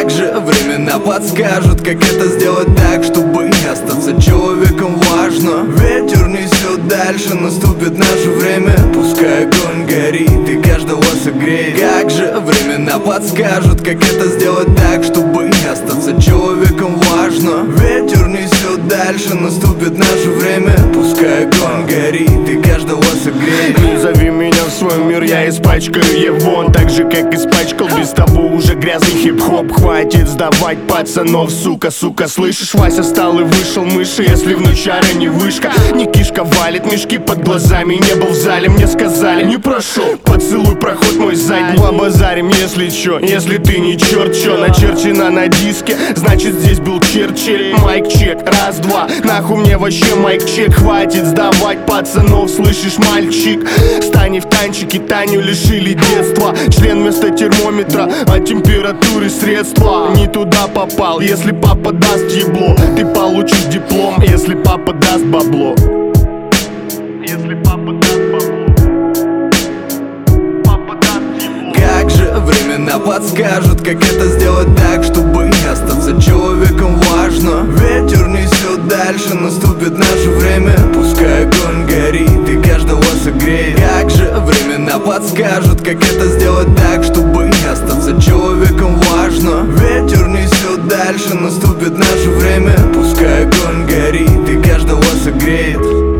Как же времена подскажут, как это сделать так, чтобы остаться человеком важно. Ветер несет дальше, наступит наше время. Пускай огонь горит и каждого согреет. Как же времена подскажут, как это сделать так, чтобы остаться человеком важно. Ветер несет дальше, наступит наше время. Пускай огонь горит и каждого согреет. Не зови меня в свой мир, я испачкаю его. Так же, как испачкал без того уже грязный хип-хоп. Хватит сдавать пацанов, сука, слышишь? Вася встал и вышел мыши, если внучара не вышка. Не кишка валит, мешки под глазами. Не был в зале, мне сказали, не прошел. Поцелуй, проход мой задний. Побазарим, если чё, если ты не черт, чё начерчено на диске, значит здесь был Черчилль. Майк чек, раз, два, нахуй мне вообще майк чек. Хватит сдавать пацанов, слышишь, мальчик? Стань в танчики, Таню лишили детства. Член вместо термометра, от температуры средства. Не туда попал, если папа даст ебло, ты получишь диплом, если папа даст бабло. Если папа даст бабло, папа даст ебло. Как же времена подскажут, как это сделать так, чтобы остаться человеком важно. Ветер несет дальше, наступит наше время. Пускай огонь горит и каждого согреет. Как же времена подскажут, как это сделать так, чтобы остаться человеком важно. Ветер несет дальше, наступит наше время. Пускай огонь горит и каждого согреет.